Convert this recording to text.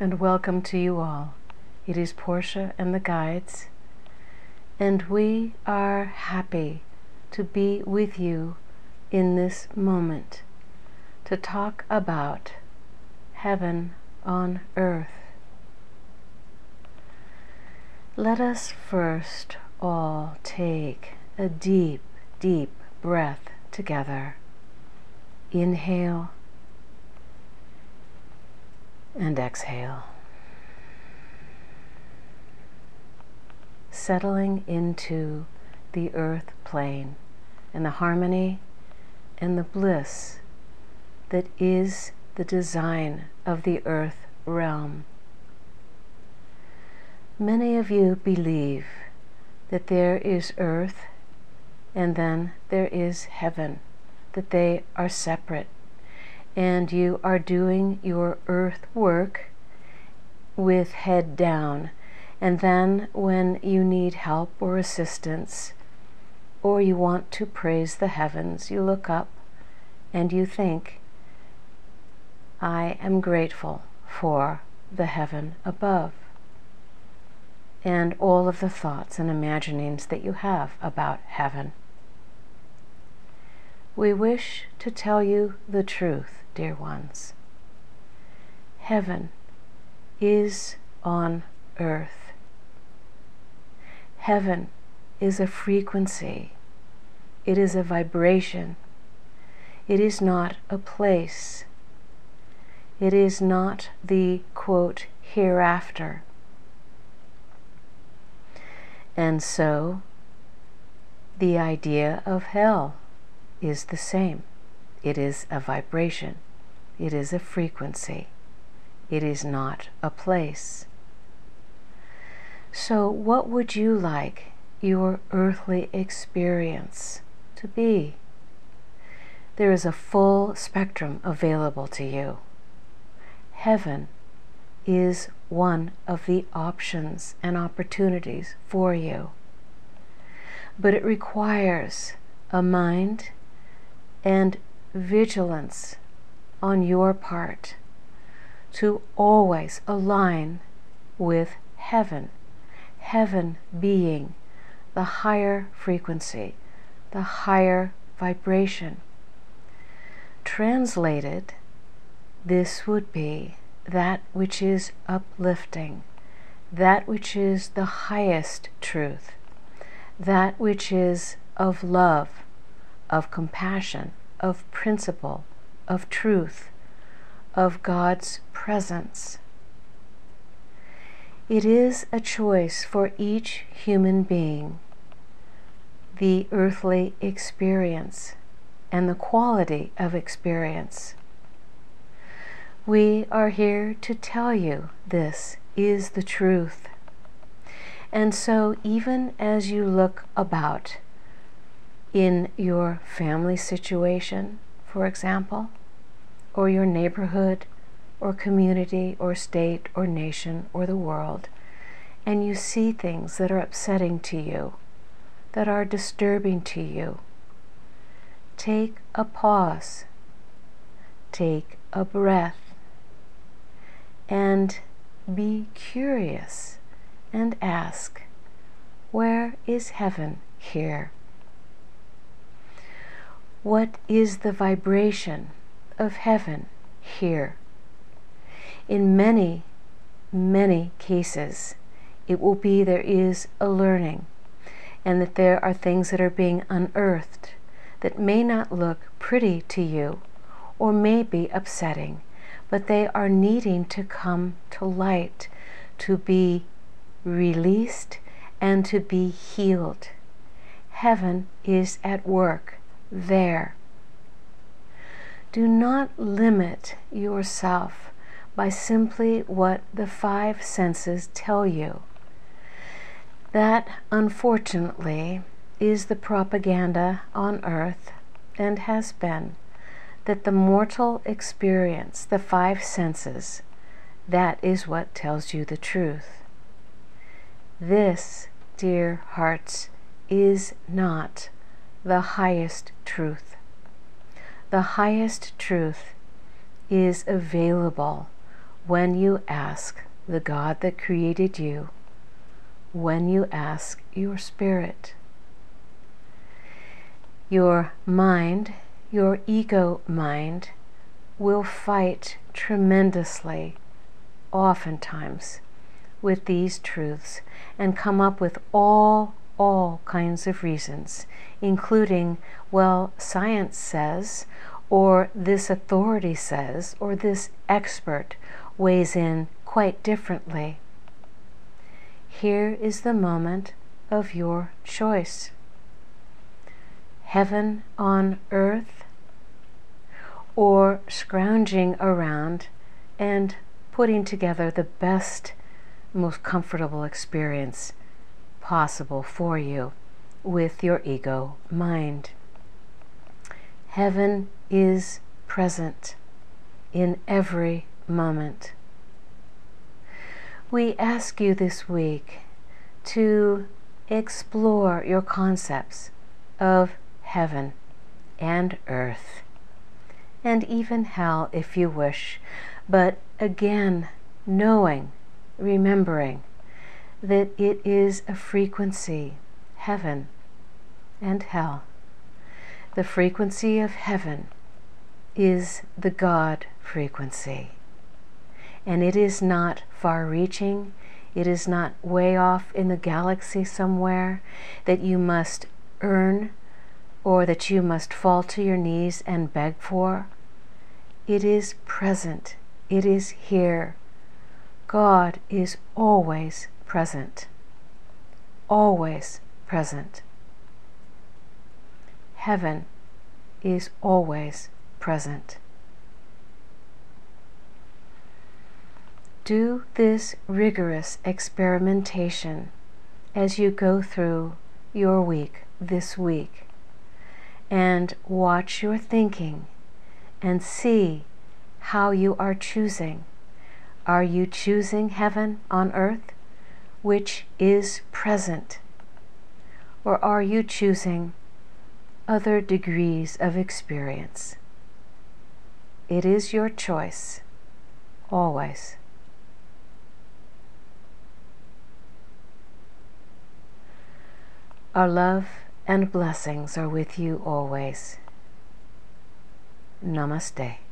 and welcome to you all. It is Portia and the guides, and we are happy to be with you in this moment to talk about heaven on earth. Let us first all take a deep, deep breath together. Inhale and exhale. Settling into the earth plane and the harmony and the bliss that is the design of the earth realm. Many of you believe that there is earth and then there is heaven, that they are separate, and you are doing your earth work with head down, and then when you need help or assistance, or you want to praise the heavens, you look up and you think, I am grateful for the heaven above, and all of the thoughts and imaginings that you have about heaven. We wish to tell you the truth, dear ones. Heaven is on earth. Heaven is a frequency. It is a vibration. It is not a place. It is not the, quote, hereafter. And so, the idea of hell is the same. It is a vibration. It is a frequency. It is not a place. So what would you like your earthly experience to be? There is a full spectrum available to you. Heaven is one of the options and opportunities for you. But it requires a mind and vigilance on your part to always align with heaven, heaven being the higher frequency, the higher vibration. Translated, this would be that which is uplifting, that which is the highest truth, that which is of love, of compassion, of principle, of truth, of God's presence. It is a choice for each human being, the earthly experience and the quality of experience. We are here to tell you this is the truth. And so even as you look about in your family situation, for example, or your neighborhood, or community, or state, or nation, or the world, and you see things that are upsetting to you, that are disturbing to you, take a pause, take a breath, and be curious and ask, where is heaven here? What is the vibration of heaven here? In many, many cases, it will be there is a learning, and that there are things that are being unearthed that may not look pretty to you or may be upsetting, but they are needing to come to light, to be released and to be healed. Heaven is at work there. Do not limit yourself by simply what the five senses tell you. That, unfortunately, is the propaganda on earth, and has been, that the mortal experience, the five senses, that is what tells you the truth. This, dear hearts, is not the highest truth. The highest truth is available when you ask the God that created you, when you ask your spirit. Your mind, your ego mind, will fight tremendously, oftentimes, with these truths and come up with all kinds of reasons, including, well, science says, or this authority says, or this expert weighs in quite differently. Here is the moment of your choice. Heaven on earth, or scrounging around and putting together the best, most comfortable experience possible for you with your ego mind. Heaven is present in every moment. We ask you this week to explore your concepts of heaven and earth, and even hell if you wish, but again, knowing, remembering that it is a frequency, heaven and hell. The frequency of heaven is the God frequency, and it is not far-reaching. It is not way off in the galaxy somewhere that you must earn or that you must fall to your knees and beg for. It is present. It is here. God is always present. Always present. Heaven is always present. Do this rigorous experimentation as you go through your week this week, and watch your thinking and see how you are choosing. Are you choosing heaven on earth, which is present? Or are you choosing other degrees of experience? It is your choice, always. Our love and blessings are with you always. Namaste.